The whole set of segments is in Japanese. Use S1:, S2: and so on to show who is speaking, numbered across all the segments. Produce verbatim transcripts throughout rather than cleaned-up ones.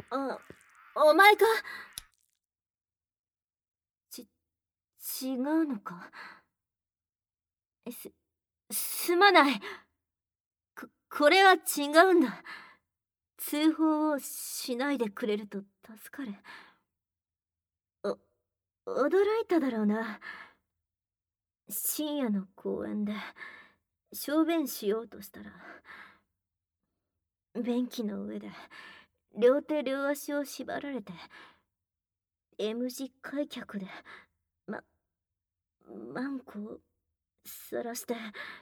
S1: あ、お前か。ち、違うのか。す、すまない。こ、これは違うんだ。通報をしないでくれると助かる。お、驚いただろうな。深夜の公園で小便しようとしたら、便器の上で両手両足を縛られて M 字開脚でま、マンコを晒して、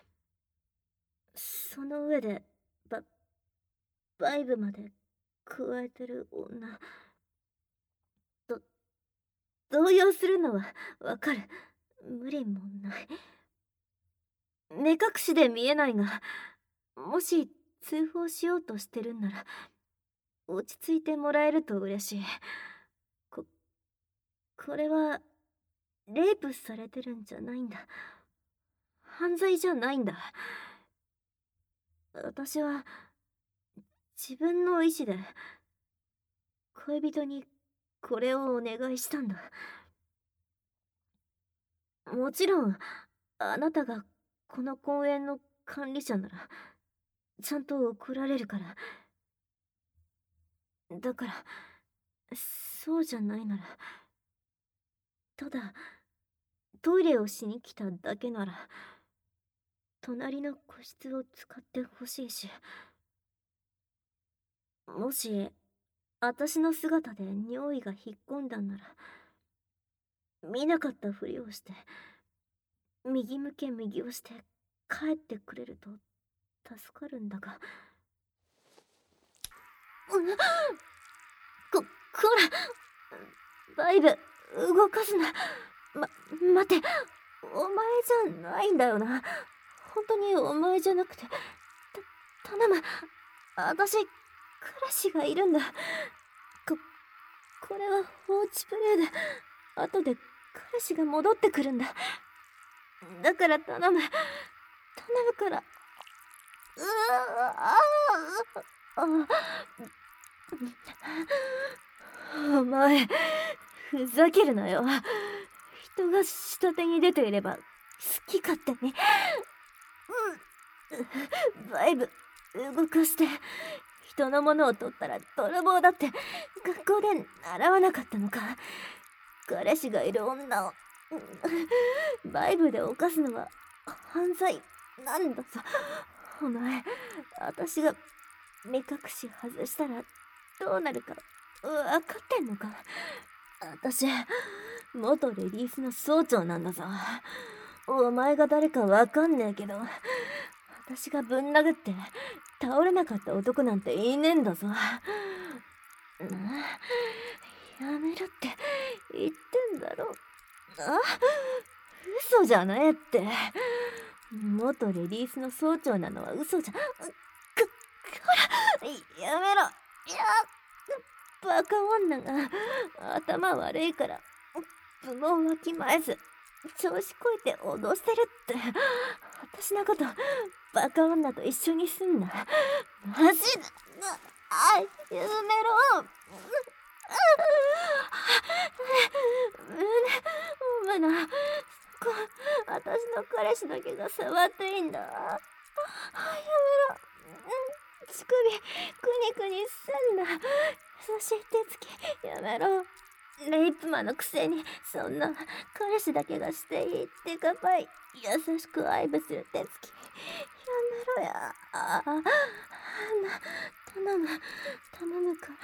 S1: その上でバ、バイブまで加えてる女。ど、動揺するのはわかる。無理もない。目隠しで見えないが、もし通報しようとしてるんなら、落ち着いてもらえると嬉しい。こ、これは、レイプされてるんじゃないんだ。犯罪じゃないんだ。私は、自分の意志で、恋人にこれをお願いしたんだ。もちろん、あなたがこの公園の管理者なら、ちゃんと怒られるから。だから、そうじゃないなら、ただ、トイレをしに来ただけなら、隣の個室を使ってほしいし、もし、私の姿で尿意が引っ込んだんなら、見なかったふりをして、右向け右をして帰ってくれると助かるんだが。うんこ、こら、バイブ、動かすな。ま、待って、お前じゃないんだよな。本当にお前じゃなくて、た、頼む。私、彼氏がいるんだ。こ、これは放置プレイで、後で彼氏が戻ってくるんだ。だから頼む。頼むから。うわああ。お前、ふざけるなよ。人が下手に出ていれば、好き勝手に。うん。バイブ、動かして。人のものを取ったら泥棒だって学校で習わなかったのか。彼氏がいる女をバイブで犯すのは犯罪なんだぞ。お前、私が目隠し外したらどうなるか分かってんのか。私、元レディースの総長なんだぞ。お前が誰かわかんねえけど、私がぶん殴って倒れなかった男なんていねえんだぞ。やめろって言ってんだろ。あ、嘘じゃねえって。元レディースの総長なのは嘘じゃ。く、ほら、やめろ。いや、バカ女が頭悪いから部門わきまえず調子こいて脅してるって。私のことバカ女と一緒にすんな。マジで。あ、やめろ。胸、胸、そこ、私の彼氏だけが触っていいんだ。やめろ。乳首、くにくにすんな。優しい手つき、やめろ。レイプマンのくせに、そんな、彼氏だけがしていいってかばい、優しく愛撫する手つき。やめろや。ああ、な、頼む、頼むから。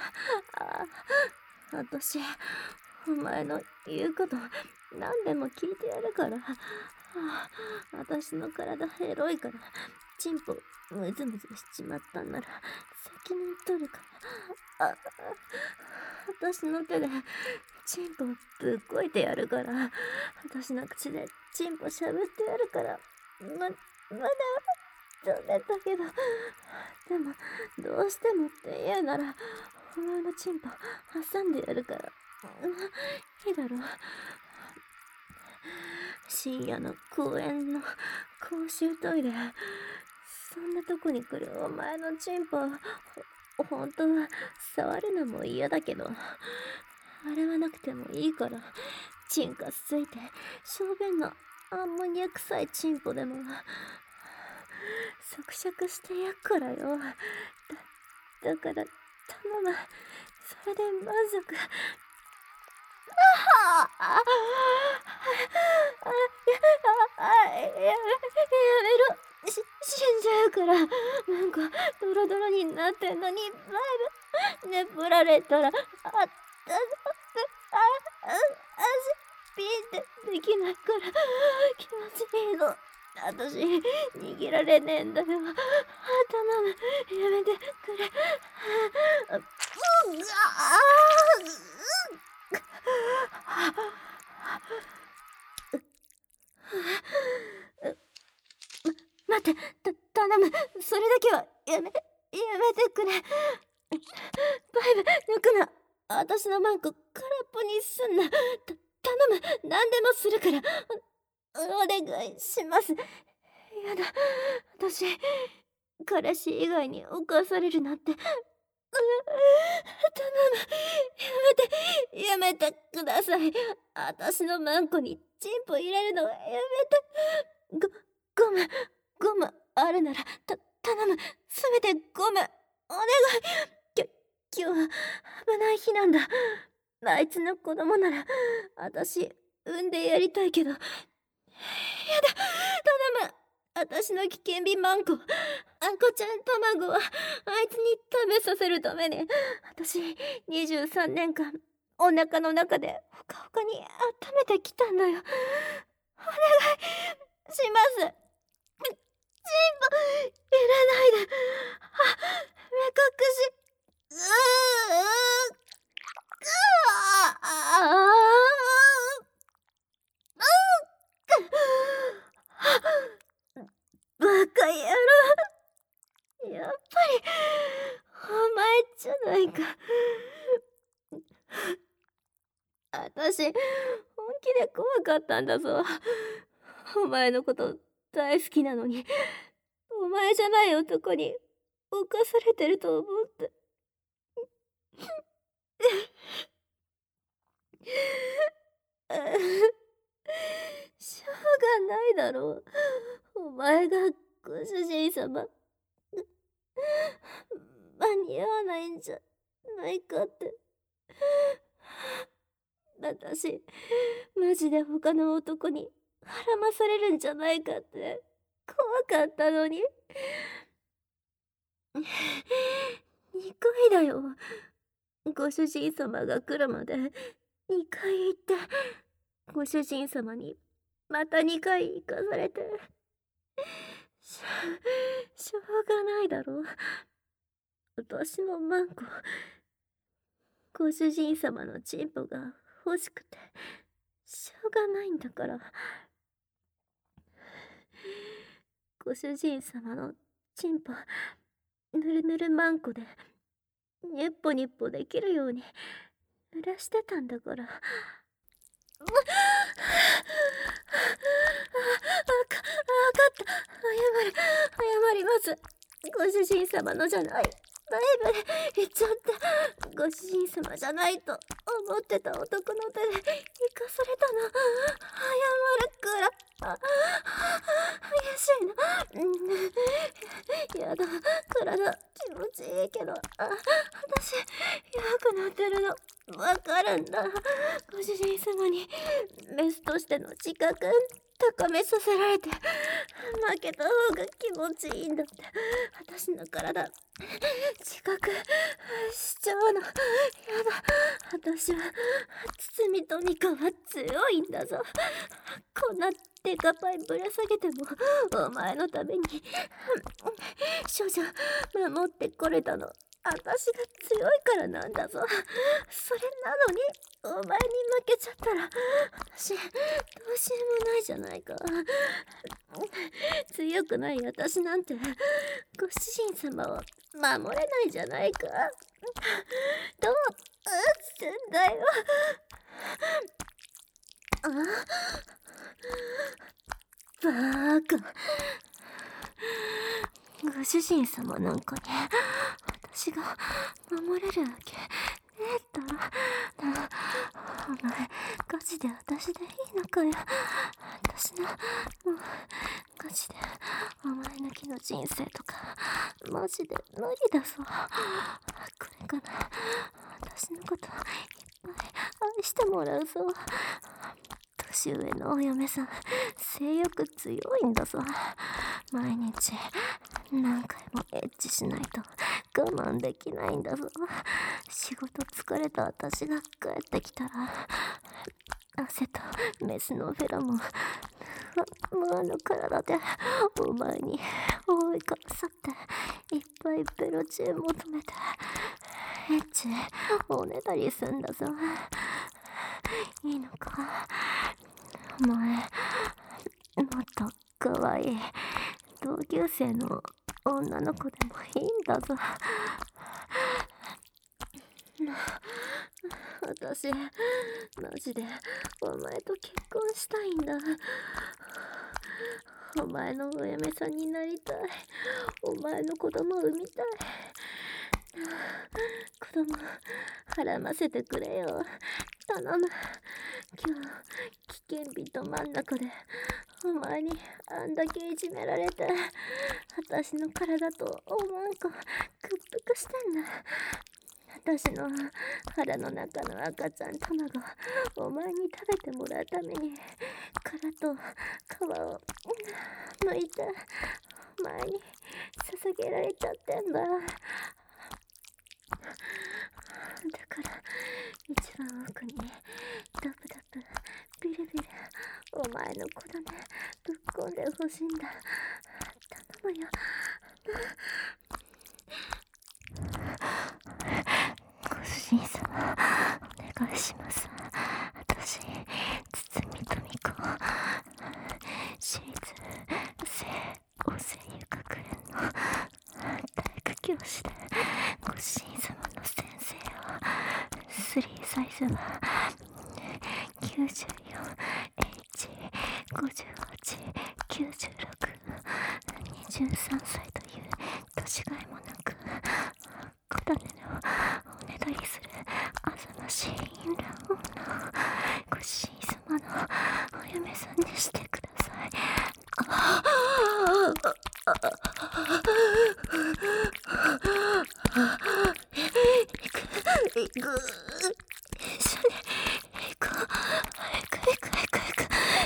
S1: ああ、私、お前の言うこと何でも聞いてやるから。はあ、私の体エロいからチンポムズムズしちまったんなら責任取るから。あ、私の手でチンポぶっこいてやるから。私の口でチンポしゃぶってやるから。ま、まだダメだけど、でもどうしてもって言うならお前のチンポ挟んでやるから。いいだろう。深夜の公園の公衆トイレ、そんなとこに来るお前のチンポ本当は触るのも嫌だけど、洗わなくてもいいから、チンカスついて小便のアンモニア臭いチンポでも咀嚼してやっからよ。だ、だから頼む。それで満足。あああああややめやめろ。し死んじゃうから。なんかドロドロになってんのにバイブねぶられたら、あああああピンってできないから気持ちいいの。私逃げられねえんだよ。頼むやめてくれ。あうあま、待って、た頼む。それだけはやめやめてくれ。バイブ抜くな。私のマンコ空っぽにすんな。た頼む。何でもするからお、お願いします。やだ、私彼氏以外に侵されるなんて。う頼むやめてやめてください。私のマンコにチンポ入れるのはやめて。ごゴムゴムあるならた頼む。せめてゴムお願い。きょ今日は危ない日なんだ。あいつの子供なら私産んでやりたいけど、やだ頼む。私の危険日マンコあんこちゃん卵はあいつに食べさせるために私にじゅうさんねんかんお腹の中でほかほかに温めてきたんだよ。お願いします。チンポ入れないで。あ、目隠し。うーうああバカ野郎。やっぱりお前じゃないか。私本気で怖かったんだぞ。お前のこと大好きなのに、お前じゃない男に侵されてると思って。しょうがないだろう。お前がご主人様間に合わないんじゃないかって。私マジで他の男に絡まされるんじゃないかって怖かったのに。にかいだよ。ご主人様が来るまでにかい行って、ご主人様にまたにかい行かされて。しょしょうがないだろう。私のマンコご主人様のチンポが欲しくてしょうがないんだから。ご主人様のチンポぬるぬるマンコでニュッポニュッポできるように濡らしてたんだから。あか分かった。謝る謝ります。ご主人様のじゃない。だいぶ言っちゃった。ご主人様じゃないと思ってた男の手で生かされたの。謝るから。あ怪しいな。うんやだ。体気持ちいいけど、あ私弱くなってるのわかるんだ。ご主人様にメスとしての自覚高めさせられて負けた方が気持ちいいんだって。私の体自覚しちゃうの。やだ。私は堤トミカは強いんだぞ。こんなデカパイぶら下げてもお前のために少女守ってこれたの私が強いからなんだぞ。それなのにお前に負けちゃったら私どうしようもないじゃないか。強くない私なんてご主人様を守れないじゃないか。どうすんだよ。あバーカ。ご主人様なんかに私が守れるわけねえだろ。なお前ガチで私でいいのかよ。私のもうガチでお前抜きの人生とかマジで無理だぞ。これから私のこといっぱい愛してもらうぞ。年上のお嫁さん性欲強いんだぞ。毎日何回もエッチしないと我慢できないんだぞ。仕事疲れた私が帰ってきたら汗とメスのフェロモンふわふわの体でお前に覆いかぶさっていっぱいベロチュー求めてエッチおねだりすんだぞ。いいのかお前。もっと可愛い同級生の女の子でもいいんだぞ。私マジでお前と結婚したいんだ。お前のお嫁さんになりたい。お前の子供産みたい。子供はらませてくれよ。頼む。今日危険日ど真ん中でお前にあんだけいじめられて私の体とおまんこ屈服してんだ。私の腹の中の赤ちゃん卵をお前に食べてもらうために殻と皮を剥いてお前に捧げられちゃってんだ。だから一番奥にダブダブビリビリお前の子だねぶっこんでほしいんだ。頼むよ。ご主人様お願いします。私堤富子私立聖お声優学園の体育教師でご主人様の先生をスリーサイズは きゅうじゅうよんエイチごじゅうはちきゅうじゅうろく にじゅうさんさいという年がいもなく小種のおねだりするあざましい淫乱女ご主人様のお嫁さんにしてください。行く行く一緒に行こう。行く行く行く行く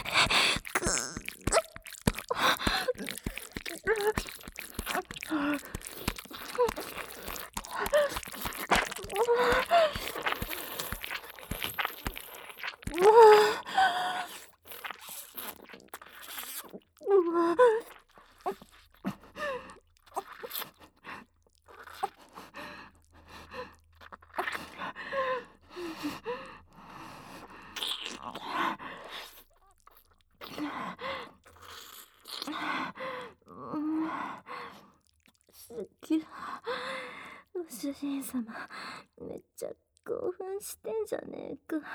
S1: 好きだ。ご主人様めっちゃ興奮してんじゃねえか。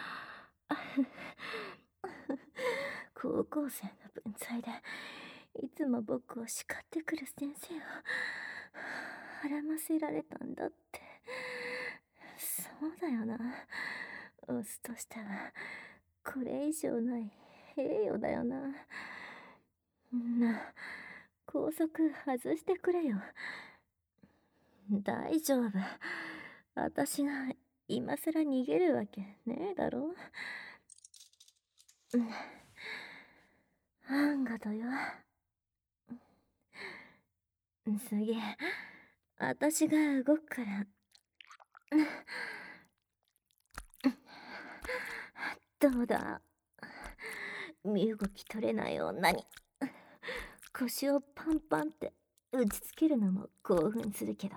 S1: 高校生の文才でいつも僕を叱ってくる先生をはらませられたんだって。そうだよな。オスとしてはこれ以上ない栄誉だよな。なあ拘束外してくれよ。大丈夫。私が今さら逃げるわけねえだろ。あんがとよ。次私が動くからどうだ。身動き取れない女に腰をパンパンって打ちつけるのも興奮するけど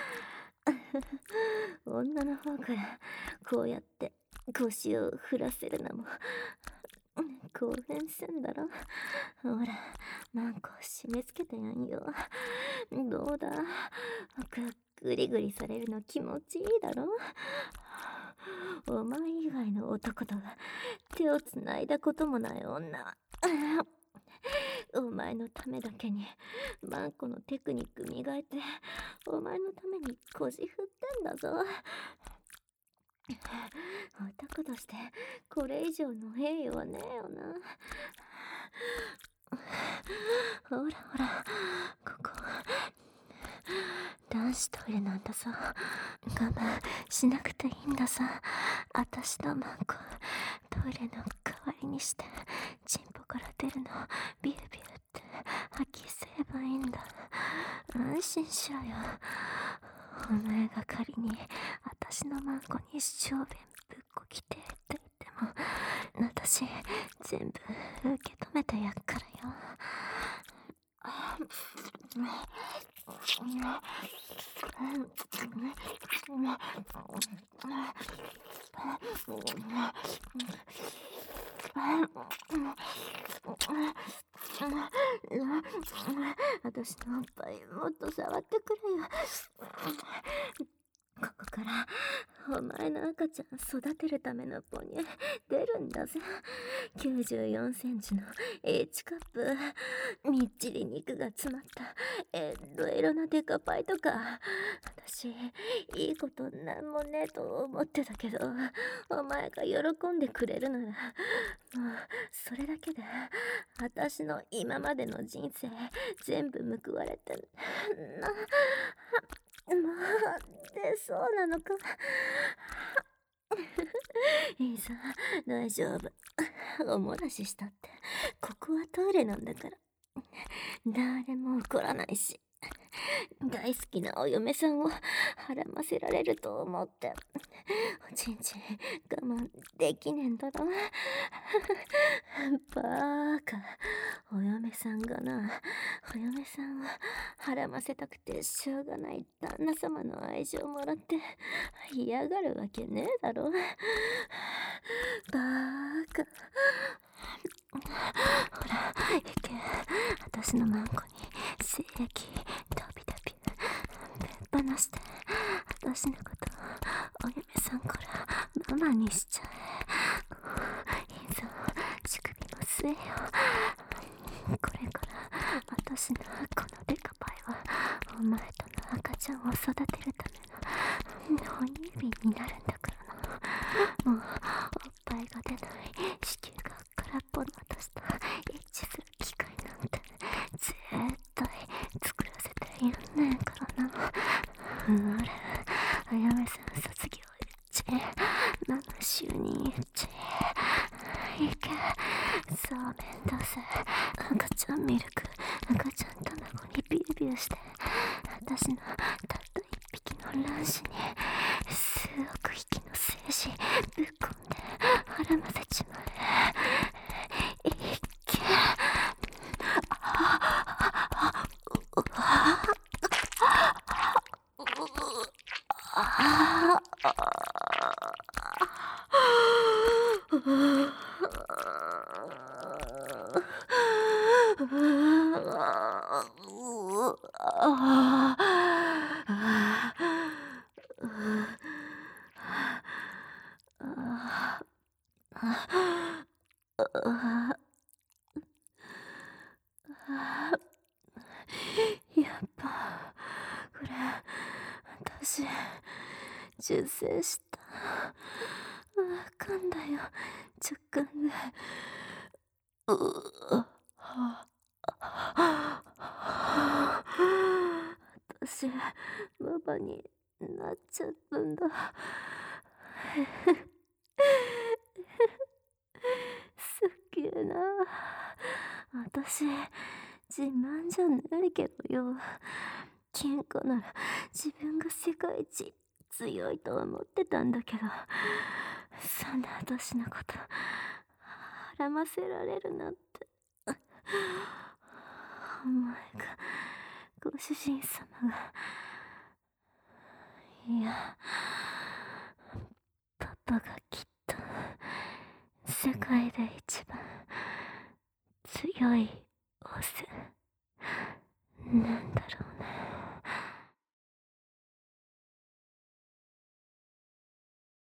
S1: 女の方からこうやって腰を振らせるのも興奮すんだろ。ほらマンコ締め付けてやんよ。どうだグリグリされるの気持ちいいだろ。お前以外の男とは手をつないだこともない女はお前のためだけにマンコのテクニック磨いて、お前のために腰振ってんだぞ。男としてこれ以上の栄誉はねえよな。ほらほら、ここ男子トイレなんだぞ。我慢しなくていいんだぞ。あたしのマンコトイレの代わりにしてチンポから出るのをビュービューって吐き吸えばいいんだ。安心しろよ。お前が仮にあたしのマンコに小便ぶっこきてって言っても、私全部受け止めてやっからよ。私のおっぱいもっと触ってくれよ。ここからお前の赤ちゃん育てるための母乳出るんだぜ。きゅうじゅうよんセンチの H カップ、みっちり肉が詰まったえロエロなデカパイとか。私いいことなんもねえと思ってたけど、お前が喜んでくれるならもうそれだけで私の今までの人生全部報われてな。もう出そうなのか。いいさ、大丈夫。おもらししたってここはトイレなんだから誰も怒らないし、大好きなお嫁さんをはらませられると思っておちんちん我慢できねえんだろ。バーカ、お嫁さんがな、お嫁さんははらませたくてしょうがない旦那様の愛情をもらって嫌がるわけねえだろ。バーカ、ほら行け。私のマンコに精液ドビドビぶっ放して、私のことお嫁さんからママにしちゃえ。いいぞ、乳首も吸えよ。これから私のこのデカパイはお前との赤ちゃんを育てるための哺乳瓶になるんだからな。もうおっぱいが出ない子宮が空っぽの私とエッチする機会なんて絶対作らせてやんねえからな。ほら、お嫁さん卒業エッチ、ママ就任エッチ、いけ。そうめんどうせ赤ちゃんミルク、赤ちゃん卵にビュービューして、私のたった一匹の卵子に数億匹の精子ぶっ込んではらませちまえ。いけ。やっぱこれ私受精した。わかんだよ、直感で。う私ママになっちゃったんだ。すっげえな。私自慢じゃないけどよ、喧嘩なら自分が世界一強いと思ってたんだけど、そんな私のことはらませられるなんて。お前がご主人様が、いやパパがきっと世界で一番強いオスなんだろう。